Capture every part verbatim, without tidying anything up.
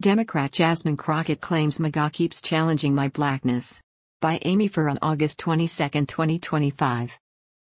Democrat Jasmine Crockett claims MAGA keeps challenging my blackness. By Amy Furr on August twenty-second, twenty twenty-five.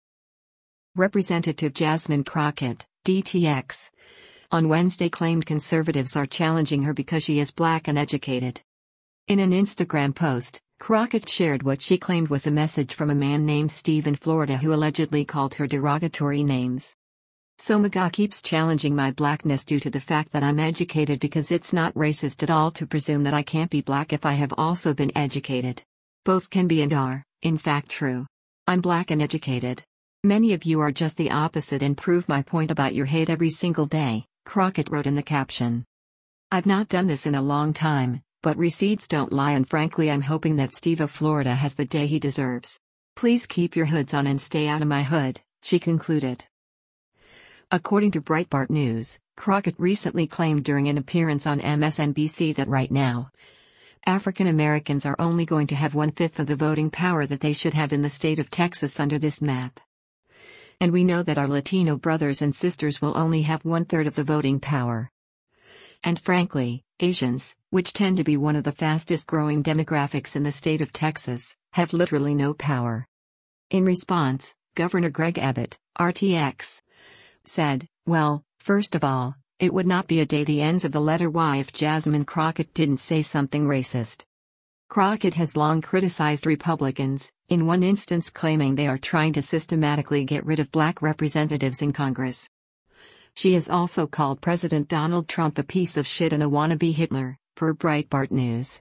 Representative Jasmine Crockett, D T X, on Wednesday claimed conservatives are challenging her because she is black and educated. In an Instagram post, Crockett shared what she claimed was a message from a man named Steve in Florida who allegedly called her derogatory names. So MAGA keeps challenging my blackness due to the fact that I'm educated, because it's not racist at all to presume that I can't be black if I have also been educated. Both can be and are, in fact, true. I'm black and educated. Many of you are just the opposite and prove my point about your hate every single day, Crockett wrote in the caption. I've not done this in a long time, but receipts don't lie, and frankly I'm hoping that Steve of Florida has the day he deserves. Please keep your hoods on and stay out of my hood, she concluded. According to Breitbart News, Crockett recently claimed during an appearance on M S N B C that right now, African Americans are only going to have one-fifth of the voting power that they should have in the state of Texas under this map. And we know that our Latino brothers and sisters will only have one-third of the voting power. And frankly, Asians, which tend to be one of the fastest-growing demographics in the state of Texas, have literally no power. In response, Governor Greg Abbott, R T X, said, well, first of all, it would not be a day the ends of the letter Y if Jasmine Crockett didn't say something racist. Crockett has long criticized Republicans, in one instance claiming they are trying to systematically get rid of black representatives in Congress. She has also called President Donald Trump a piece of shit and a wannabe Hitler, per Breitbart News.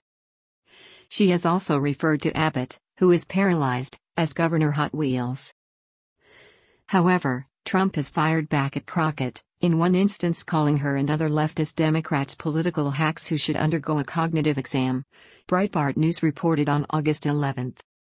She has also referred to Abbott, who is paralyzed, as Governor Hot Wheels. However, Trump has fired back at Crockett, in one instance calling her and other leftist Democrats political hacks who should undergo a cognitive exam, Breitbart News reported on August eleventh.